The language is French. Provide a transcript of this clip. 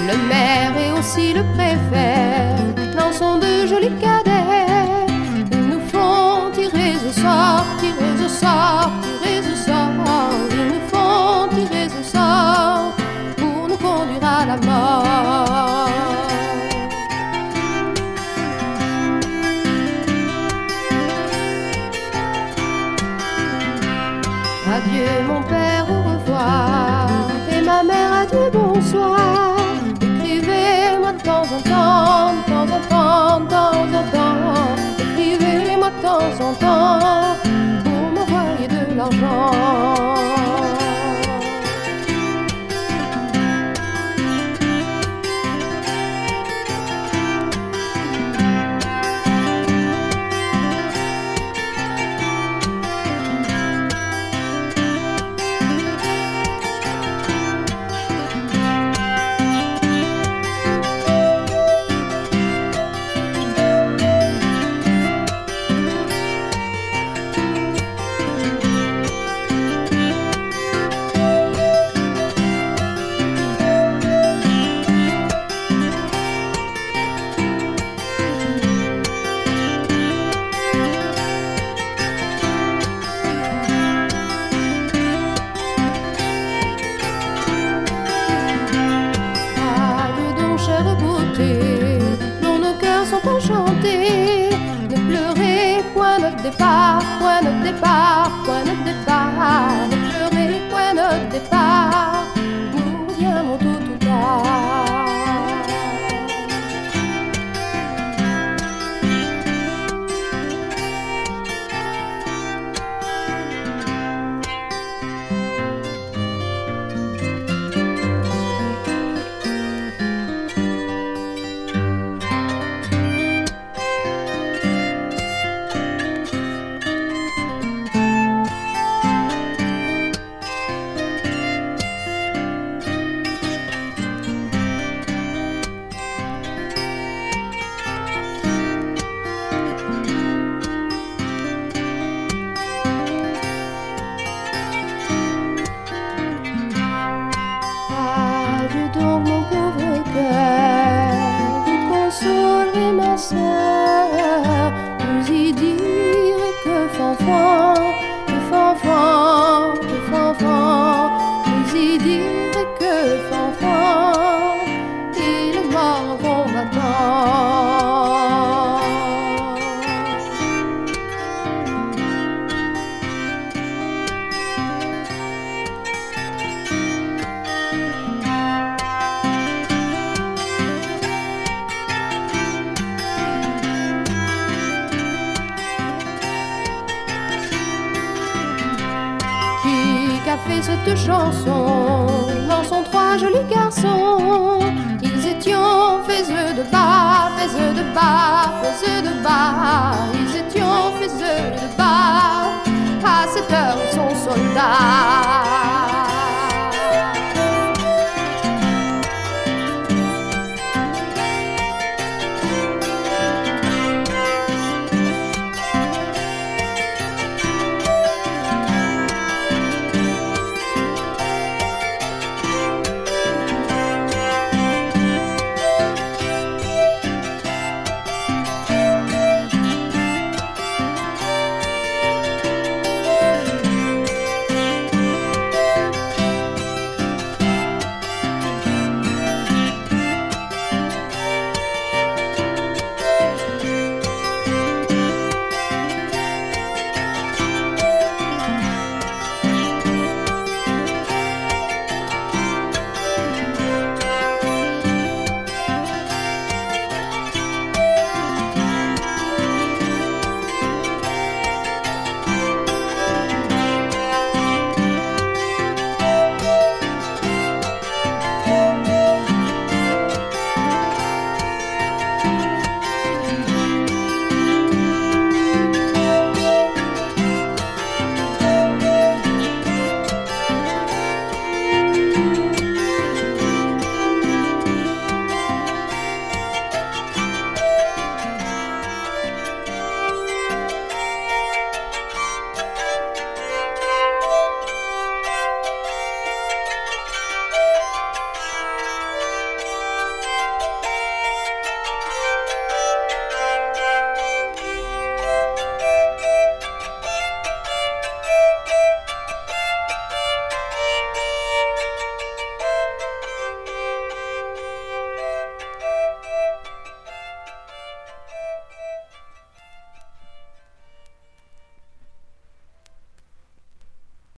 Le maire et aussi le préfet n'en sont de jolis cadets. Ils nous font tirer au sort, tirer au sort, tirer au sort. Ils nous font tirer au sort pour nous conduire à la mort. Adieu mon père, au revoir. Et ma mère a dit bonsoir. Écrivez-moi de temps en temps, de temps en temps, de temps en temps. Écrivez-moi de temps en temps pour m'envoyer de l'argent. Dont nos cœurs sont enchantés. Ne pleurez point notre départ, point notre départ, point notre départ. Ne pleurez point notre départ, nous reviendrons tôt ou tard. Donc mon pauvre cœur, vous consolerez ma sœur, vous y direz que fanfan, que fanfan, que fanfan, vous y direz que fanfan, il est mort combattant. Qui a fait cette chanson? N'en sont trois jolis garçons. Ils étions faiseux de bas, faiseux de bas, faiseux de bas. Ils étions faiseux de bas. À cette heure ils sont soldats.